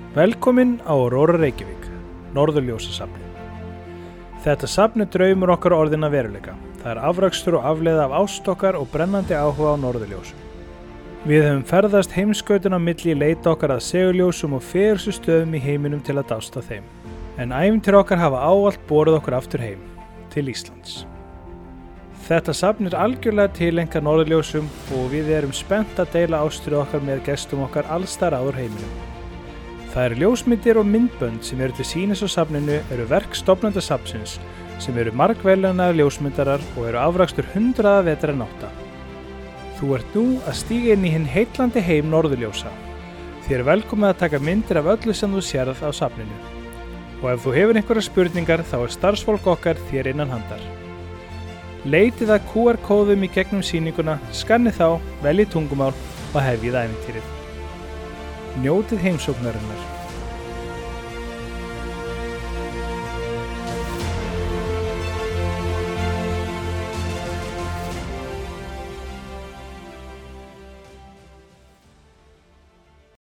Velkomin á Aurora Reykjavík, Norðurljósasafnið. Þetta safn draumur okkar orðin að veruleika. Það afrakstur og afleiða af ást okkar og brennandi áhuga á norðurljósum. Við höfum ferðast heimskautin á milli í leita okkar að seguljósum og fegurstu stöðum í heiminum til að dásta þeim. En ævintýri okkar hafa ávallt borið okkur aftur heim, til Íslands. Þetta safn algjörlega tileinkað norðurljósum og við erum spennt að deila ástríðu okkar með gestum okkar allsstaðar að úr heiminum. Það eru ljósmyndir og myndbönd sem eru til sýnis á safninu eru verk stofnanda safnsins sem eru margverðlaunaðir ljósmyndarar og eru afrakstur hundraða vetranátta. Þú ert nú að stíga inn í hinn heillandi heim norðurljósa. Þér er velkomið að taka myndir af öllu sem þú sérð á safninu. Og ef þú hefur einhverjar spurningar þá er starfsfólk okkar þér innan handar. Leitið að QR-kóðum í gegnum sýninguna, skannið þá, veljið tungumál og hefjið ævintýrið. Njótið heimsóknarinnar.